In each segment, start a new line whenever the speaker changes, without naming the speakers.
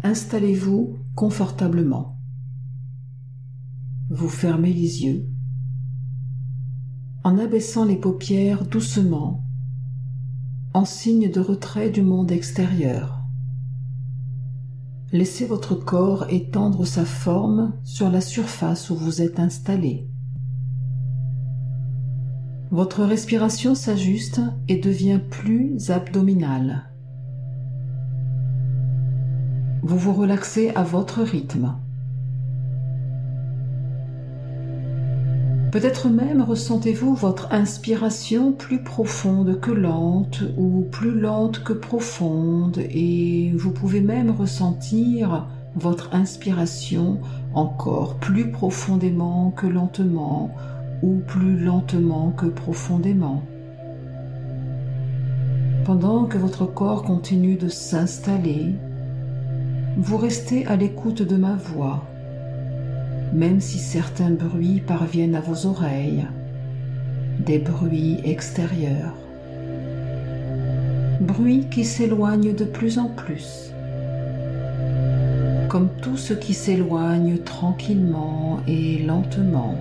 Installez-vous confortablement. Vous fermez les yeux en abaissant les paupières doucement, en signe de retrait du monde extérieur. Laissez votre corps étendre sa forme sur la surface où vous êtes installé. Votre respiration s'ajuste et devient plus abdominale. Vous vous relaxez à votre rythme. Peut-être même ressentez-vous votre inspiration plus profonde que lente ou plus lente que profonde, et vous pouvez même ressentir votre inspiration encore plus profondément que lentement ou plus lentement que profondément. Pendant que votre corps continue de s'installer, vous restez à l'écoute de ma voix, même si certains bruits parviennent à vos oreilles, des bruits extérieurs, bruits qui s'éloignent de plus en plus, comme tout ce qui s'éloigne tranquillement et lentement,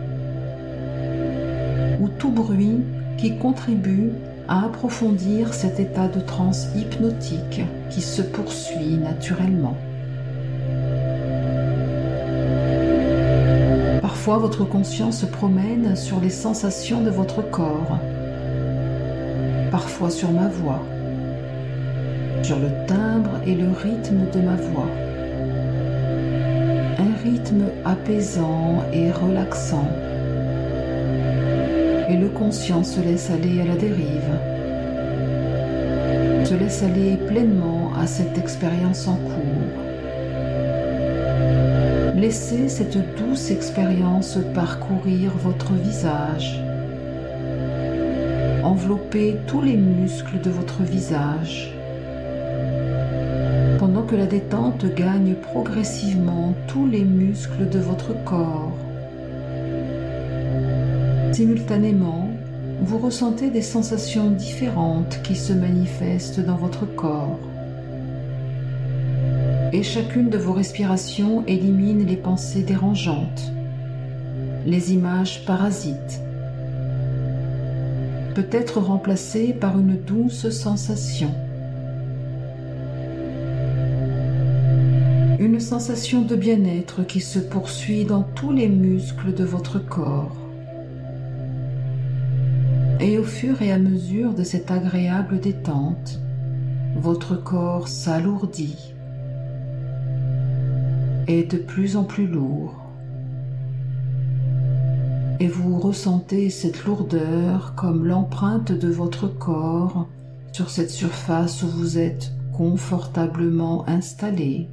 ou tout bruit qui contribue à approfondir cet état de transe hypnotique qui se poursuit naturellement. Parfois, votre conscience se promène sur les sensations de votre corps, parfois sur ma voix, sur le timbre et le rythme de ma voix. Un rythme apaisant et relaxant. Et le conscient se laisse aller à la dérive, se laisse aller pleinement à cette expérience en cours. Laissez cette douce expérience parcourir votre visage, envelopper tous les muscles de votre visage, pendant que la détente gagne progressivement tous les muscles de votre corps. Simultanément, vous ressentez des sensations différentes qui se manifestent dans votre corps. Et chacune de vos respirations élimine les pensées dérangeantes, les images parasites, peut-être remplacées par une douce sensation. Une sensation de bien-être qui se poursuit dans tous les muscles de votre corps. Et au fur et à mesure de cette agréable détente, votre corps s'alourdit, est de plus en plus lourd. Et vous ressentez cette lourdeur comme l'empreinte de votre corps sur cette surface où vous êtes confortablement installé.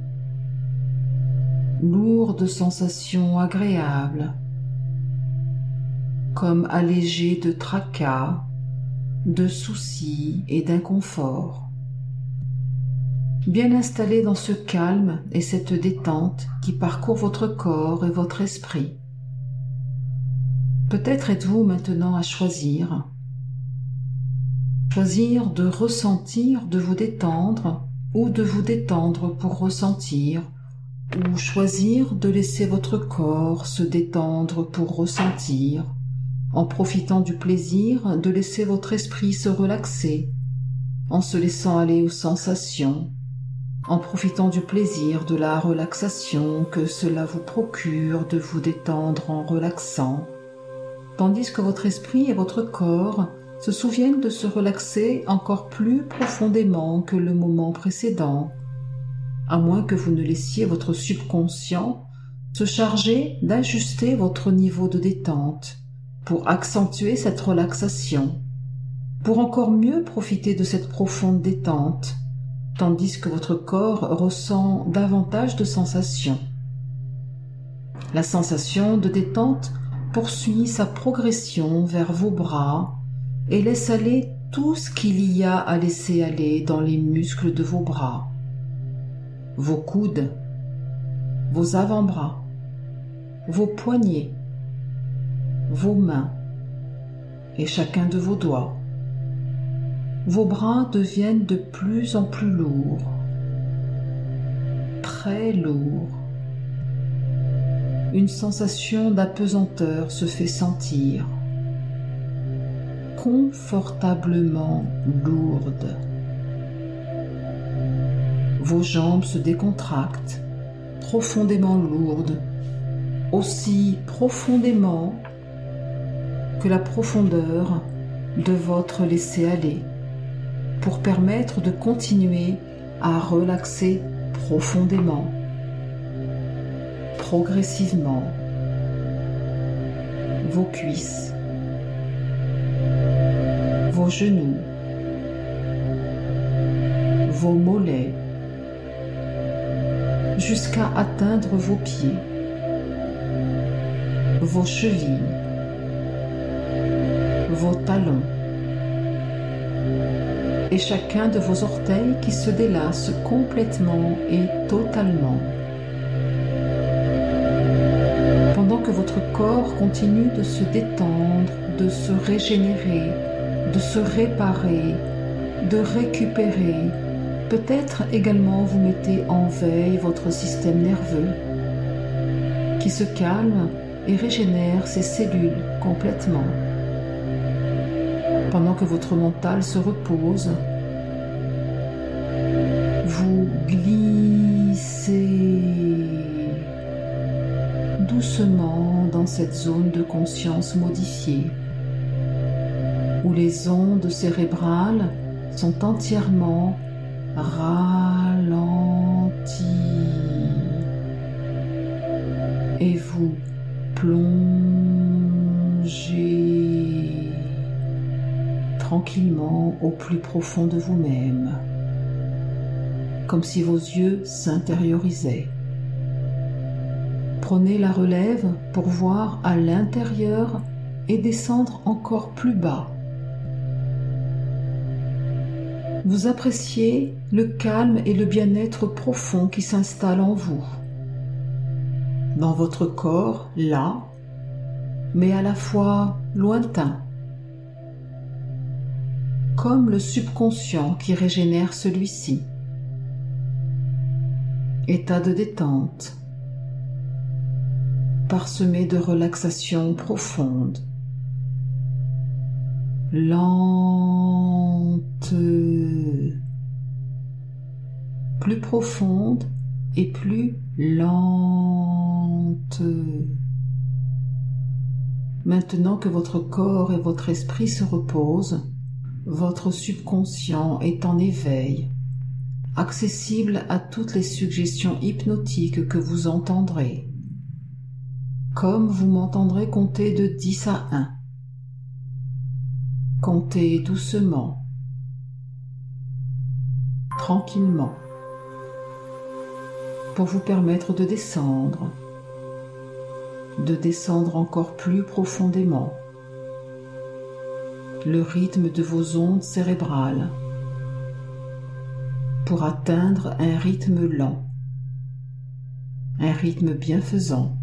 Lourde sensation agréable, comme allégé de tracas, de soucis et d'inconfort. Bien installé dans ce calme et cette détente qui parcourt votre corps et votre esprit. Peut-être êtes-vous maintenant à choisir. Choisir de ressentir, de vous détendre, ou de vous détendre pour ressentir, ou choisir de laisser votre corps se détendre pour ressentir, en profitant du plaisir de laisser votre esprit se relaxer, en se laissant aller aux sensations, en profitant du plaisir de la relaxation que cela vous procure de vous détendre en relaxant, tandis que votre esprit et votre corps se souviennent de se relaxer encore plus profondément que le moment précédent, à moins que vous ne laissiez votre subconscient se charger d'ajuster votre niveau de détente pour accentuer cette relaxation, pour encore mieux profiter de cette profonde détente, tandis que votre corps ressent davantage de sensations. La sensation de détente poursuit sa progression vers vos bras et laisse aller tout ce qu'il y a à laisser aller dans les muscles de vos bras, vos coudes, vos avant-bras, vos poignets, vos mains et chacun de vos doigts. Vos bras deviennent de plus en plus lourds. très lourd. Une sensation d'apesanteur se fait sentir, confortablement lourde. Vos jambes se décontractent, profondément lourdes, aussi profondément que la profondeur de votre laisser-aller, pour permettre de continuer à relaxer profondément, progressivement, vos cuisses, vos genoux, vos mollets, jusqu'à atteindre vos pieds, vos chevilles, vos talons, et chacun de vos orteils qui se délasse complètement et totalement. Pendant que votre corps continue de se détendre, de se régénérer, de se réparer, de récupérer, peut-être également vous mettez en veille votre système nerveux qui se calme et régénère ses cellules complètement. Pendant que votre mental se repose, vous glissez doucement dans cette zone de conscience modifiée, où les ondes cérébrales sont entièrement ralenties et vous plongez tranquillement au plus profond de vous-même, comme si vos yeux s'intériorisaient. Prenez la relève pour voir à l'intérieur et descendre encore plus bas. Vous appréciez le calme et le bien-être profond qui s'installe en vous, dans votre corps là, mais à la fois lointain, comme le subconscient qui régénère celui-ci. État de détente, parsemé de relaxation profonde, lente, plus profonde et plus lente. Maintenant que votre corps et votre esprit se reposent, votre subconscient est en éveil, accessible à toutes les suggestions hypnotiques que vous entendrez, comme vous m'entendrez compter de 10 à 1. Comptez doucement, tranquillement, pour vous permettre de descendre encore plus profondément le rythme de vos ondes cérébrales pour atteindre un rythme lent, un rythme bienfaisant,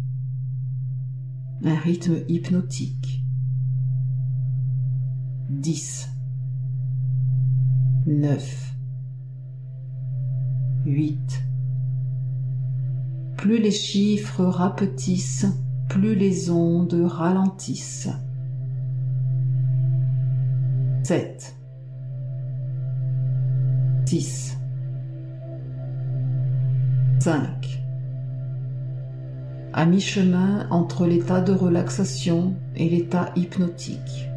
un rythme hypnotique. 10, 9, 8. Plus les chiffres rapetissent, plus les ondes ralentissent. 7, 6, 5. À mi-chemin entre l'état de relaxation et l'état hypnotique.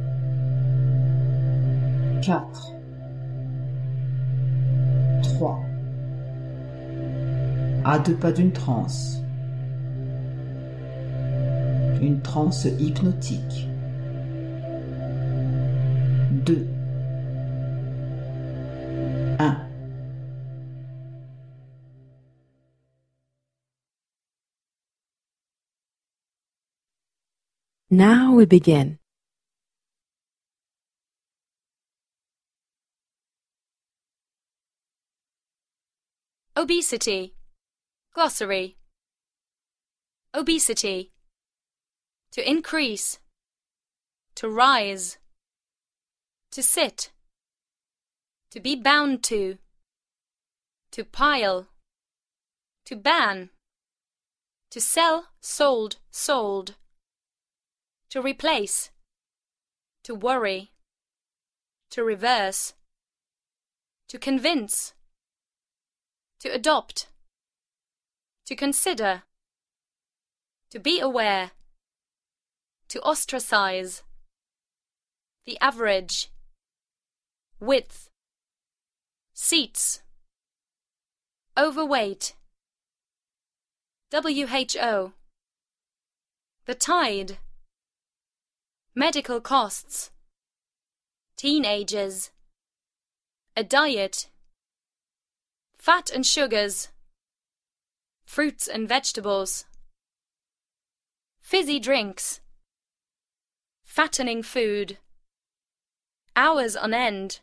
4, 3. À 2 pas d'une transe. Une transe hypnotique. 2, 1.
Now we begin.
Obesity. Glossary. Obesity. To increase. To rise. To sit. To be bound to. To pile. To ban. To sell, sold, sold. To replace. To worry. To reverse. To convince. To adopt. To consider. To be aware. To ostracize. The average. Width. Seats. Overweight. WHO. The tide. Medical costs. Teenagers. A diet. Fat and sugars. Fruits and vegetables. Fizzy drinks. Fattening food. Hours on end.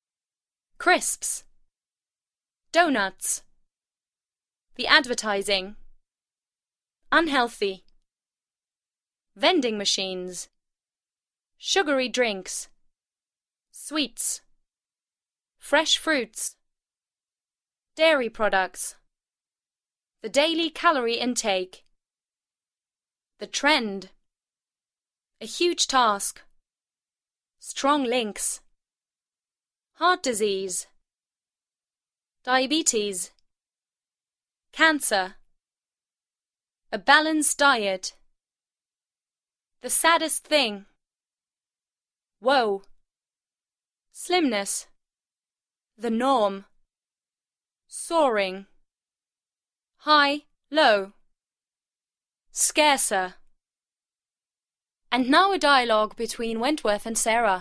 Crisps. Donuts. The advertising. Unhealthy. Vending machines. Sugary drinks. Sweets. Fresh fruits. Dairy products. The daily calorie intake. The trend. A huge task. Strong links. Heart disease. Diabetes. Cancer. A balanced diet. The saddest thing. Woe. Slimness. The norm. Soaring. High, low. Scarcer. And now a dialogue between Wentworth and Sarah.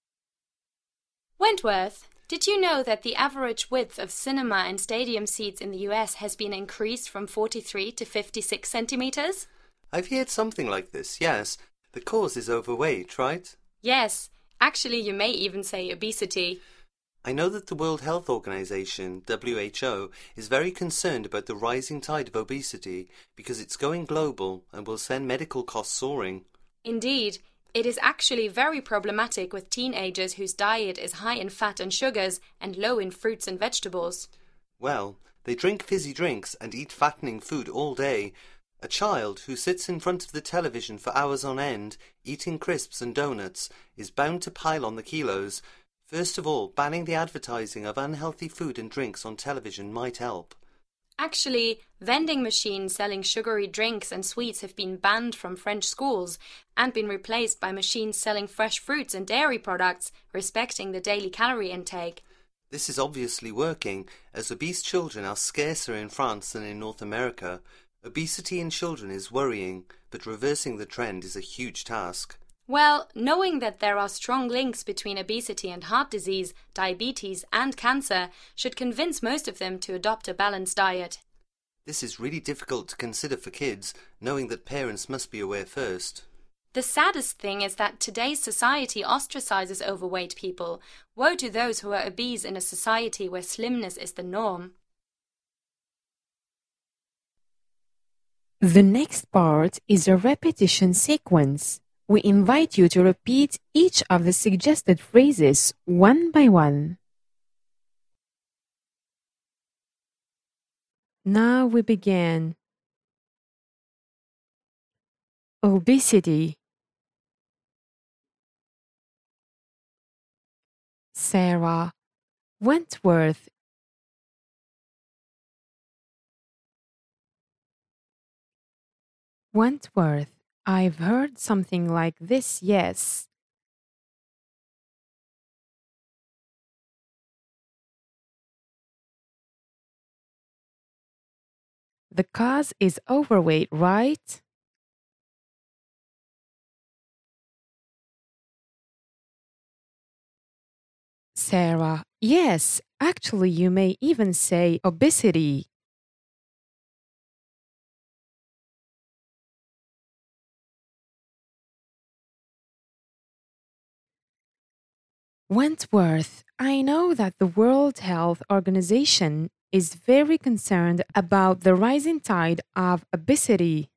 Wentworth, did you know that the average width of cinema and stadium seats in the US has been increased from 43 to 56 centimeters?
I've heard something like this, yes. The cause is overweight, right?
Yes. Actually, you may even say obesity.
I know that the World Health Organization, WHO, is very concerned about the rising tide of obesity because it's going global and will send medical costs soaring.
Indeed. It is actually very problematic with teenagers whose diet is high in fat and sugars and low in fruits and vegetables.
Well, they drink fizzy drinks and eat fattening food all day. A child who sits in front of the television for hours on end, eating crisps and donuts, is bound to pile on the kilos. First of all, banning the advertising of unhealthy food and drinks on television might help.
Actually, vending machines selling sugary drinks and sweets have been banned from French schools and been replaced by machines selling fresh fruits and dairy products, respecting the daily calorie intake.
This is obviously working, as obese children are scarcer in France than in North America. Obesity in children is worrying, but reversing the trend is a huge task.
Well, knowing that there are strong links between obesity and heart disease, diabetes and cancer should convince most of them to adopt a balanced diet.
This is really difficult to consider for kids, knowing that parents must be aware first.
The saddest thing is that today's society ostracizes overweight people. Woe to those who are obese in a society where slimness is the norm.
The next part is a repetition sequence. We invite you to repeat each of the suggested phrases one by one. Now we begin. Obesity. Sarah. Wentworth. Wentworth. I've heard something like this, yes. The cause is overweight, right? Sarah. Yes, actually you may even say obesity. Wentworth, I know that the World Health Organization is very concerned about the rising tide of obesity.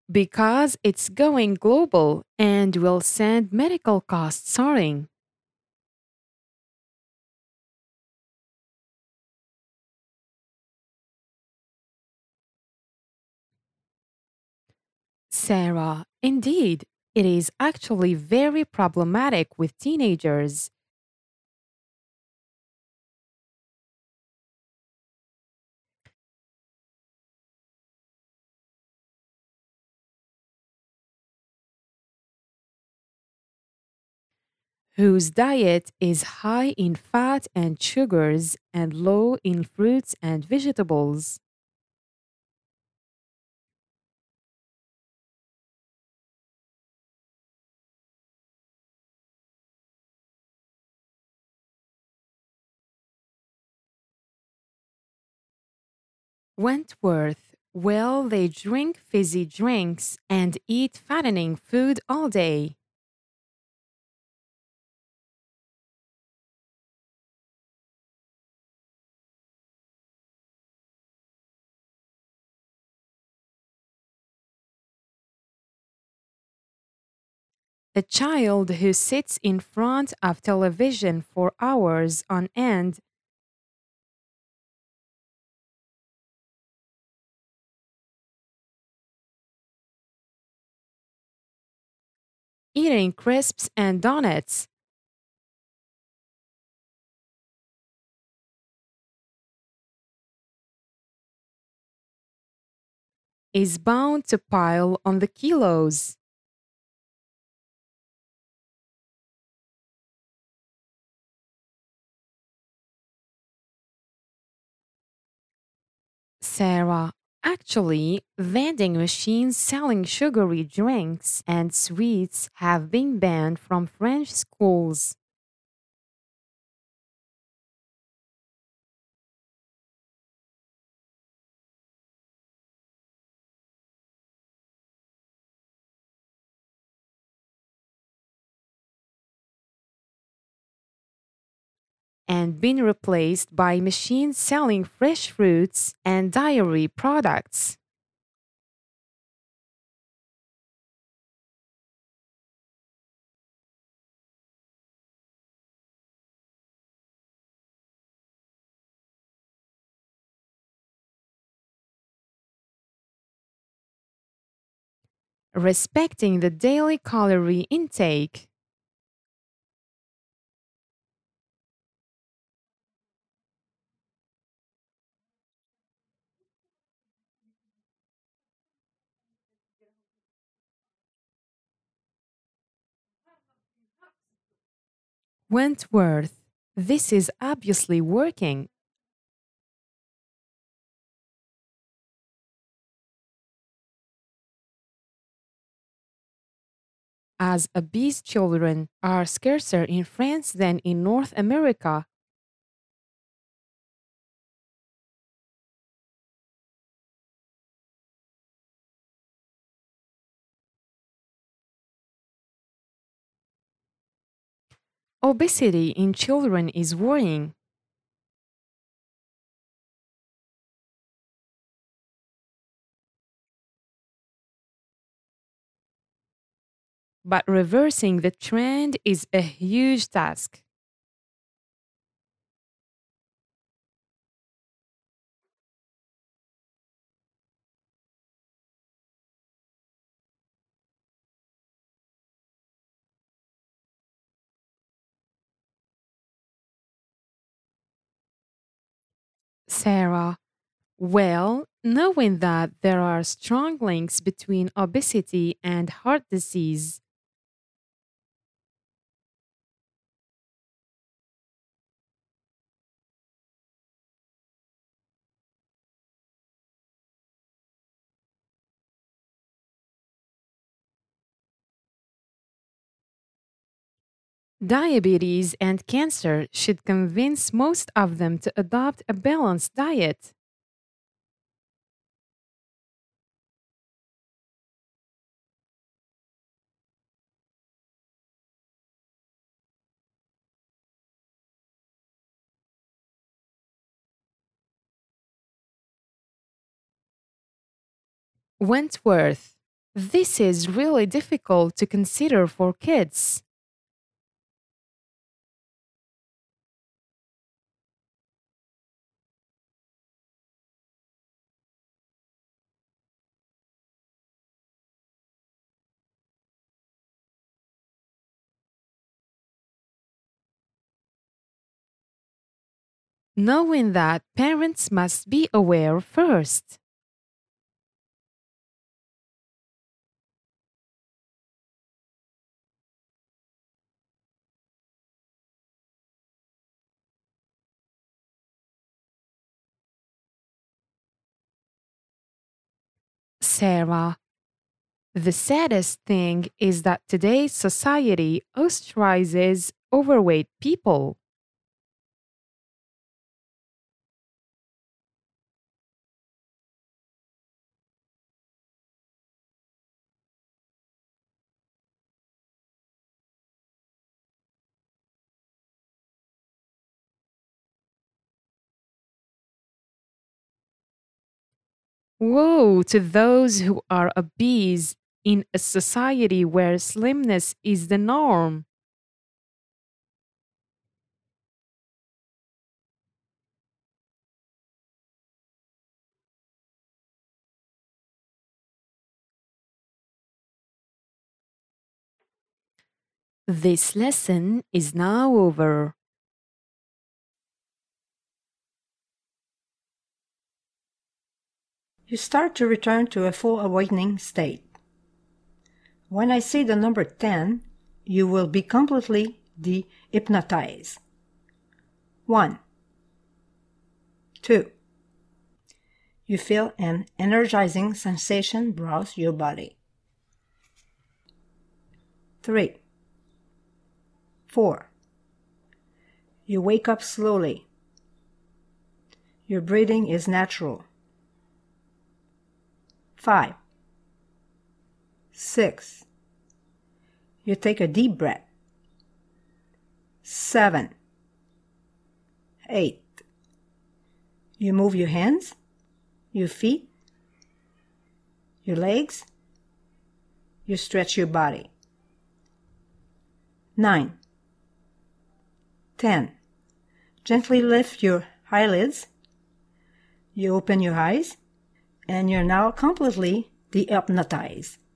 Because it's going global and will send medical costs soaring. Sarah, indeed, it is actually very problematic with teenagers. Whose diet is high in fat and sugars and low in fruits and vegetables. Wentworth, well, they drink fizzy drinks and eat fattening food all day. A child who sits in front of television for hours on end, eating crisps and donuts, is bound to pile on the kilos. Sarah, actually, vending machines selling sugary drinks and sweets have been banned from French schools. And been replaced by machines selling fresh fruits and dairy products. Respecting the daily calorie intake. Wentworth, this is obviously working. As obese children are scarcer in France than in North America. Obesity in children is worrying. But reversing the trend is a huge task. Sarah, well, knowing that there are strong links between obesity and heart disease, diabetes and cancer should convince most of them to adopt a balanced diet. Wentworth, This is really difficult to consider for kids. Knowing that parents must be aware first. Sarah, the saddest thing is that today's society ostracizes overweight people. Woe to those who are obese in a society where slimness is the norm. This lesson is now over.
You start to return to a full awakening state. When I say the number 10, you will be completely de-hypnotized. 1, 2. You feel an energizing sensation browse your body. 3, 4. You wake up slowly. Your breathing is natural. 5, 6. You take a deep breath. 7, 8. You move your hands, your feet, your legs. You stretch your body. 9, 10. Gently lift your eyelids. You open your eyes, and you're now completely de-hypnotized.